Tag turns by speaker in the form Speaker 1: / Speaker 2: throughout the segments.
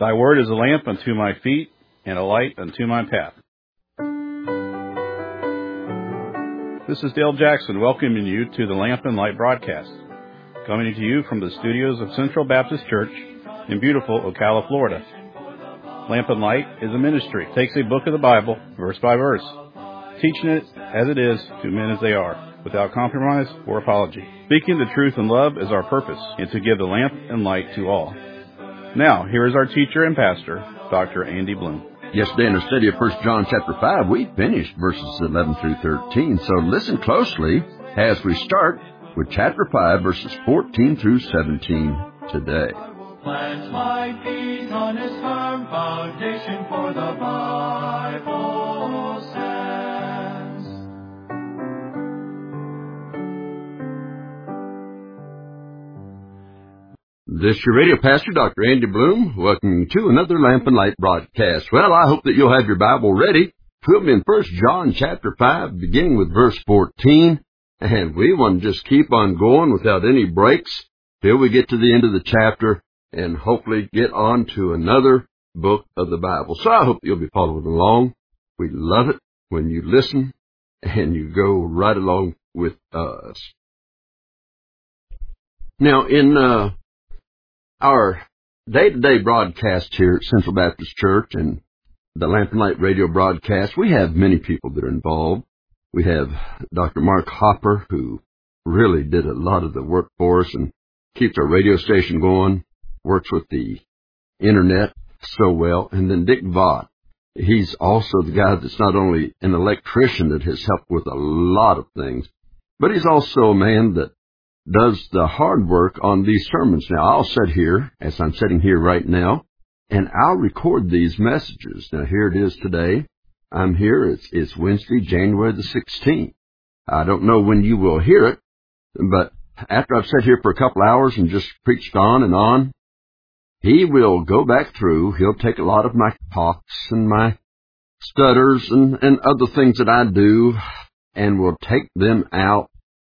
Speaker 1: Thy word is a lamp unto my feet and a light unto my path. This is Dale Jackson welcoming you to the Lamp and Light broadcast, coming to you from the studios of Central Baptist Church in beautiful Ocala, Florida. Lamp and Light is a ministry. It takes a book of the Bible, verse by verse, teaching it as it is to men as they are, without compromise or apology. Speaking the truth in love is our purpose, and to give the lamp and light to all. Now, here is our teacher and pastor, Dr. Andy Bloom.
Speaker 2: Yesterday in the study of 1 John chapter 5, we finished verses 11 through 13. So listen closely as we start with chapter 5, verses 14 through 17 today.
Speaker 3: Plant my feet on his firm foundation, for the Bible stands.
Speaker 2: This is your radio pastor, Dr. Andy Bloom, welcoming you to another Lamp and Light broadcast. Well, I hope that you'll have your Bible ready. We'll be in 1 John chapter 5, beginning with verse 14. And we want to just keep on going without any breaks till we get to the end of the chapter and hopefully get on to another book of the Bible. So I hope you'll be following along. We love it when you listen and you go right along with us. Now, in our day-to-day broadcast here at Central Baptist Church and the Lamp and Light radio broadcast, we have many people that are involved. We have Dr. Mark Hopper, who really did a lot of the work for us and keeps our radio station going, works with the internet so well. And then Dick Vaught. He's also the guy that's not only an electrician that has helped with a lot of things, but he's also a man that does the hard work on these sermons. Now, I'll sit here, as I'm sitting here right now, and I'll record these messages. Now, here it is today. I'm here. It's Wednesday, January the 16th. I don't know when you will hear it, but after I've sat here for a couple hours and just preached on, he will go back through. He'll take a lot of my talks and my stutters and other things that I do, and will take them out.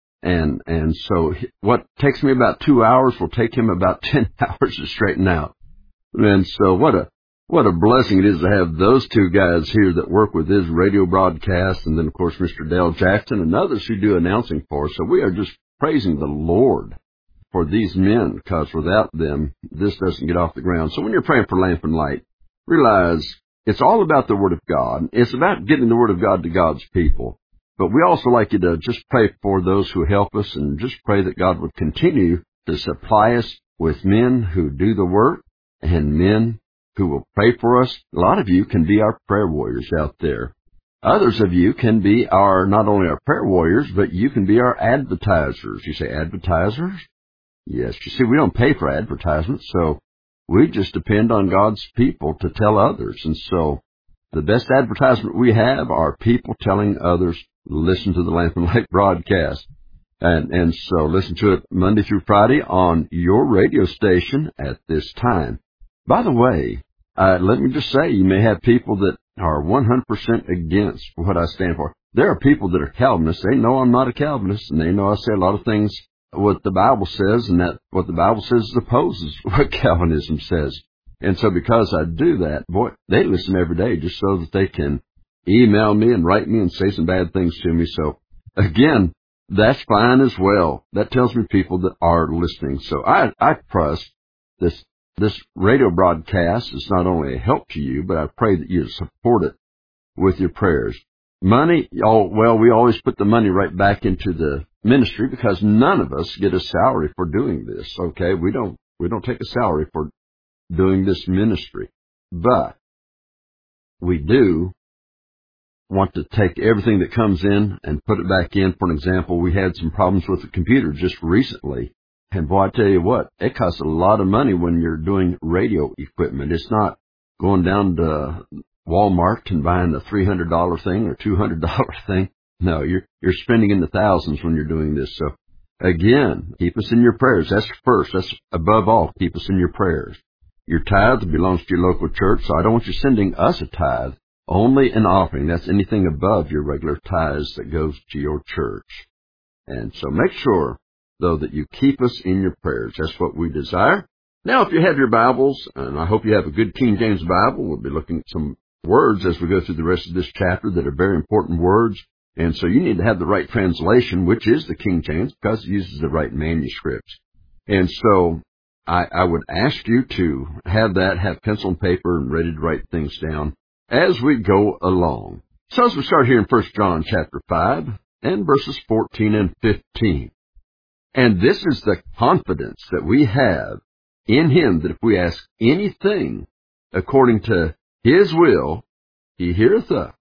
Speaker 2: And so what takes me about 2 hours will take him about 10 hours to straighten out. And so what a blessing it is to have those two guys here that work with his radio broadcast, and then, of course, Mr. Dale Jackson and others who do announcing for us. So we are just praising the Lord for these men, because without them, this doesn't get off the ground. So when you're praying for Lamp and Light, realize it's all about the Word of God. It's about getting the Word of God to God's people. But we also like you to just pray for those who help us, and just pray that God would continue to supply us with men who do the work and men who will pray for us. A lot of you can be our prayer warriors out there. Others of you can be not only our prayer warriors, but you can be our advertisers. You say advertisers? Yes. You see, we don't pay for advertisements, so we just depend on God's people to tell others. And so the best advertisement we have are people telling others, listen to the Lamp and Light broadcast. And so listen to it Monday through Friday on your radio station at this time. By the way, let me just say, you may have people that are 100% against what I stand for. There are people that are Calvinists. They know I'm not a Calvinist, and they know I say a lot of things what the Bible says, and that what the Bible says opposes what Calvinism says. And so because I do that, boy, they listen every day just so that they can email me and write me and say some bad things to me. So, again, that's fine as well. That tells me people that are listening. So I trust this radio broadcast is not only a help to you, but I pray that you support it with your prayers. Money, we always put the money right back into the ministry, because none of us get a salary for doing this, okay? We don't take a salary for doing this ministry. But we do want to take everything that comes in and put it back in. For an example, we had some problems with the computer just recently. And boy, I tell you what, it costs a lot of money when you're doing radio equipment. It's not going down to Walmart and buying a $300 thing or $200 thing. No, you're spending in the thousands when you're doing this. So again, keep us in your prayers. That's first. That's above all. Keep us in your prayers. Your tithe belongs to your local church, so I don't want you sending us a tithe. Only an offering. That's anything above your regular tithes that goes to your church. And so make sure, though, that you keep us in your prayers. That's what we desire. Now, if you have your Bibles, and I hope you have a good King James Bible, we'll be looking at some words as we go through the rest of this chapter that are very important words. And so you need to have the right translation, which is the King James, because it uses the right manuscripts. And so I would ask you to have that, have pencil and paper and ready to write things down as we go along. So as we start here in 1 John chapter 5 and verses 14 and 15. And this is the confidence that we have in Him, that if we ask anything according to His will, He heareth us.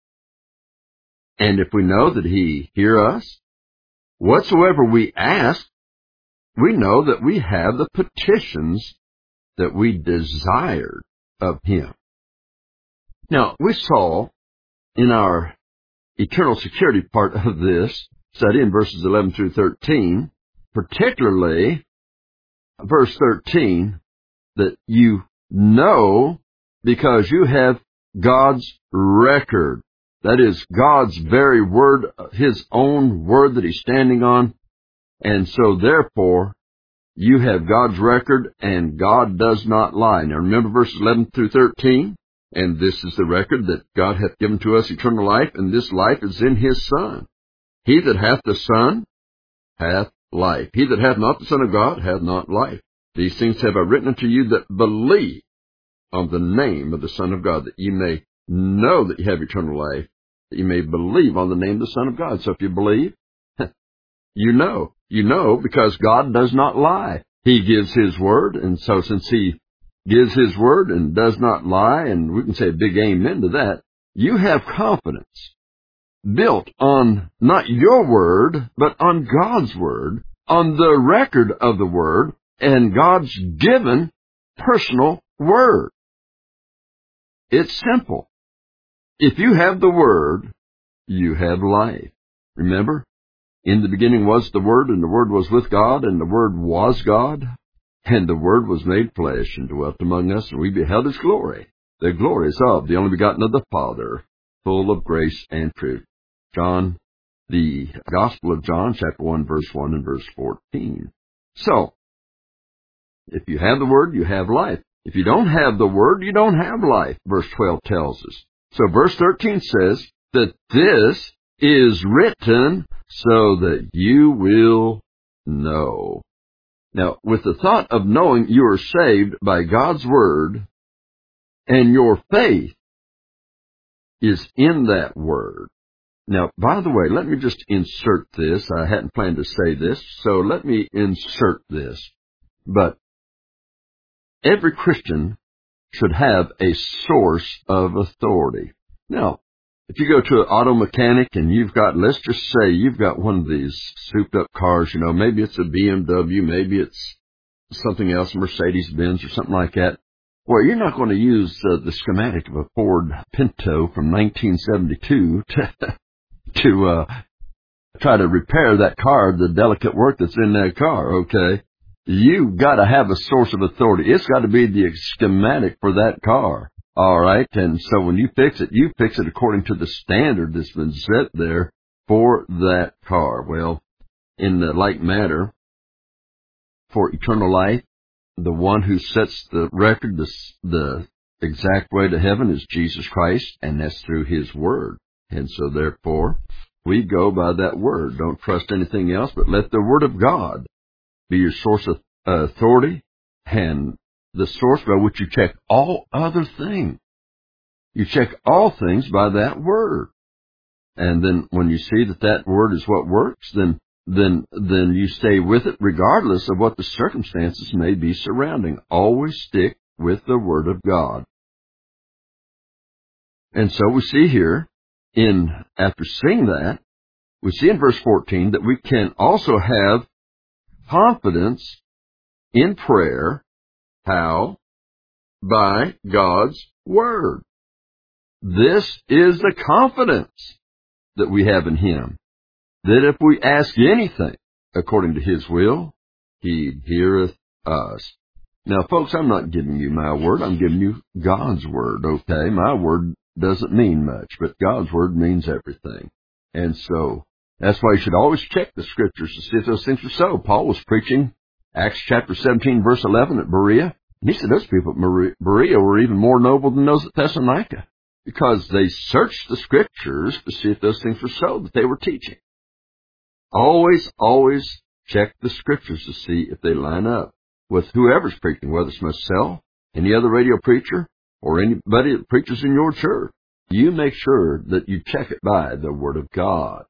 Speaker 2: And if we know that He hear us, whatsoever we ask, we know that we have the petitions that we desired of Him. Now, we saw in our eternal security part of this study in verses 11 through 13, particularly verse 13, that you know because you have God's record. That is God's very word, His own word that He's standing on. And so therefore, you have God's record, and God does not lie. Now remember verses 11 through 13? And this is the record, that God hath given to us eternal life, and this life is in His Son. He that hath the Son hath life. He that hath not the Son of God hath not life. These things have I written unto you that believe on the name of the Son of God, that ye may know that ye have eternal life, that ye may believe on the name of the Son of God. So if you believe, you know. You know because God does not lie. He gives His word, and so since He gives His word and does not lie, and we can say a big amen to that, you have confidence built on not your word, but on God's word, on the record of the word, and God's given personal word. It's simple. If you have the word, you have life. Remember? In the beginning was the Word, and the Word was with God, and the Word was God, and the Word was made flesh and dwelt among us, and we beheld His glory. The glory is of the only begotten of the Father, full of grace and truth. John, the Gospel of John, chapter 1, verse 1 and verse 14. So, if you have the Word, you have life. If you don't have the Word, you don't have life, verse 12 tells us. So verse 13 says that this is written so that you will know. Now, with the thought of knowing you are saved by God's Word, and your faith is in that Word. Now, by the way, let me just insert this. I hadn't planned to say this, so let me insert this. But every Christian should have a source of authority. Now, if you go to an auto mechanic and you've got, let's just say you've got one of these souped up cars, maybe it's a BMW, maybe it's something else, Mercedes-Benz or something like that. Well, you're not going to use the schematic of a Ford Pinto from 1972 to try to repair that car, the delicate work that's in that car, okay? You've got to have a source of authority. It's got to be the schematic for that car. All right, and so when you fix it according to the standard that's been set there for that car. Well, in the like matter, for eternal life, the one who sets the record, the exact way to heaven is Jesus Christ, and that's through His Word. And so therefore, we go by that Word. Don't trust anything else, but let the Word of God be your source of authority, and the source by which you check all other things. You check all things by that Word. And then when you see that that Word is what works, then you stay with it regardless of what the circumstances may be surrounding. Always stick with the Word of God. And so we see here, after seeing that, we see in verse 14 that we can also have confidence in prayer. How? By God's Word. This is the confidence that we have in Him, that if we ask anything according to His will, He heareth us. Now, folks, I'm not giving you my word. I'm giving you God's Word, okay? My word doesn't mean much, but God's Word means everything. And so that's why you should always check the Scriptures to see if those things are so. Paul was preaching Acts chapter 17, verse 11 at Berea. And he said those people at Berea were even more noble than those at Thessalonica, because they searched the Scriptures to see if those things were so that they were teaching. Always check the Scriptures to see if they line up with whoever's preaching, whether it's myself, any other radio preacher, or anybody that preaches in your church. You make sure that you check it by the Word of God.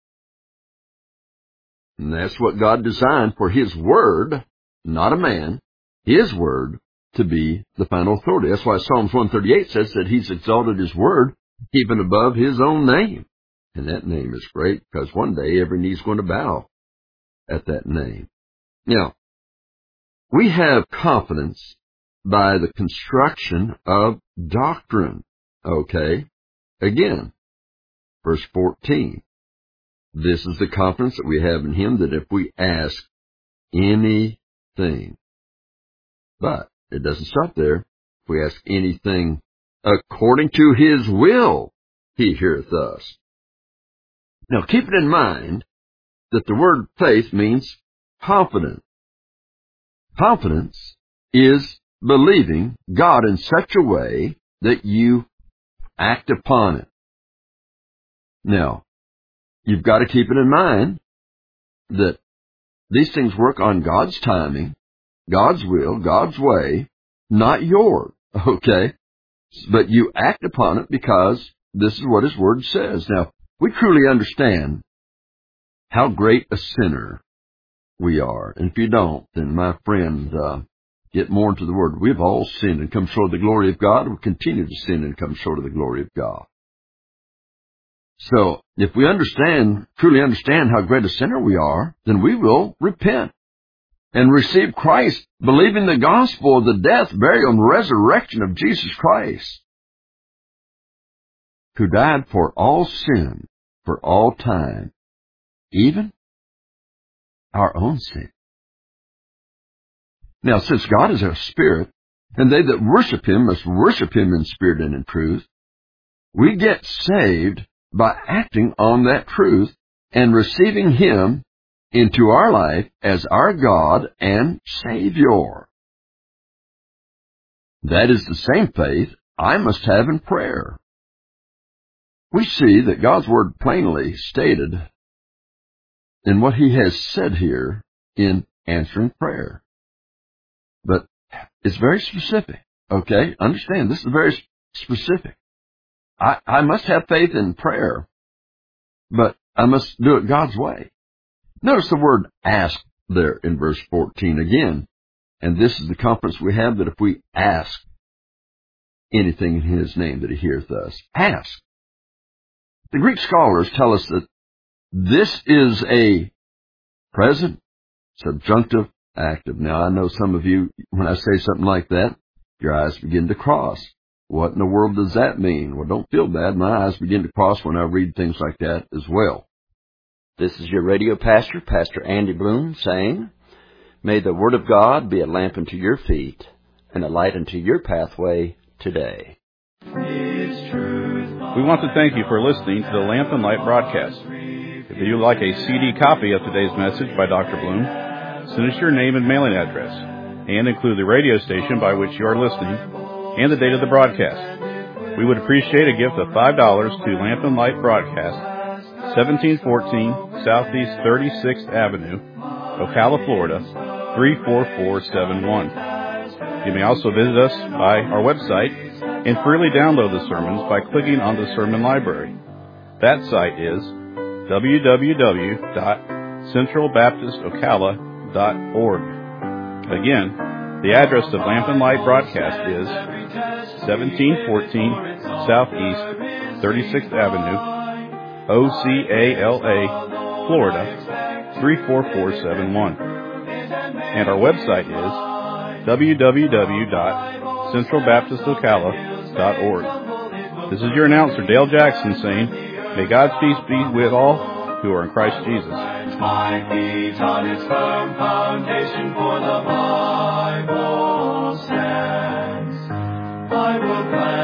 Speaker 2: And that's what God designed for His Word, not a man, His Word, to be the final authority. That's why Psalms 138 says that He's exalted His Word even above His own name. And that name is great, because one day every knee's going to bow at that name. Now, we have confidence by the construction of doctrine. Okay? Again, verse 14. This is the confidence that we have in Him, that if we ask anything. But it doesn't stop there. If we ask anything according to His will, He heareth us. Now keep it in mind that the word faith means confidence. Confidence is believing God in such a way that you act upon it. Now, you've got to keep it in mind that these things work on God's timing, God's will, God's way, not yours, okay? But you act upon it because this is what His Word says. Now, we truly understand how great a sinner we are. And if you don't, then my friend, get more into the Word. We've all sinned and come short of the glory of God. We continue to sin and come short of the glory of God. So, if we truly understand how great a sinner we are, then we will repent and receive Christ, believing the gospel of the death, burial, and resurrection of Jesus Christ, who died for all sin, for all time, even our own sin. Now, since God is a spirit, and they that worship Him must worship Him in spirit and in truth, we get saved by acting on that truth and receiving Him into our life as our God and Savior. That is the same faith I must have in prayer. We see that God's Word plainly stated in what He has said here in answering prayer. But it's very specific, okay? Understand, this is very specific. I must have faith in prayer, but I must do it God's way. Notice the word ask there in verse 14 again. And this is the confidence we have, that if we ask anything in His name, that He heareth us. Ask. The Greek scholars tell us that this is a present, subjunctive, active. Now, I know some of you, when I say something like that, your eyes begin to cross. What in the world does that mean? Well, don't feel bad. My eyes begin to cross when I read things like that as well. This is your radio pastor, Pastor Andy Bloom, saying, may the Word of God be a lamp unto your feet and a light unto your pathway today.
Speaker 1: We want to thank you for listening to the Lamp and Light broadcast. If you'd like a CD copy of today's message by Dr. Bloom, send us your name and mailing address, and include the radio station by which you are listening and the date of the broadcast. We would appreciate a gift of $5 to Lamp and Light Broadcast, 1714 Southeast 36th Avenue, Ocala, Florida, 34471. You may also visit us by our website and freely download the sermons by clicking on the Sermon Library. That site is www.centralbaptistocala.org. Again, the address of Lamp and Light Broadcast is 1714 Southeast 36th Avenue, Ocala, Florida, 34471. And our website is www.centralbaptistocala.org. This is your announcer, Dale Jackson, saying, may God's peace be with all who are in Christ Jesus.
Speaker 3: My feet on its firm foundation, for the Bible stands. I will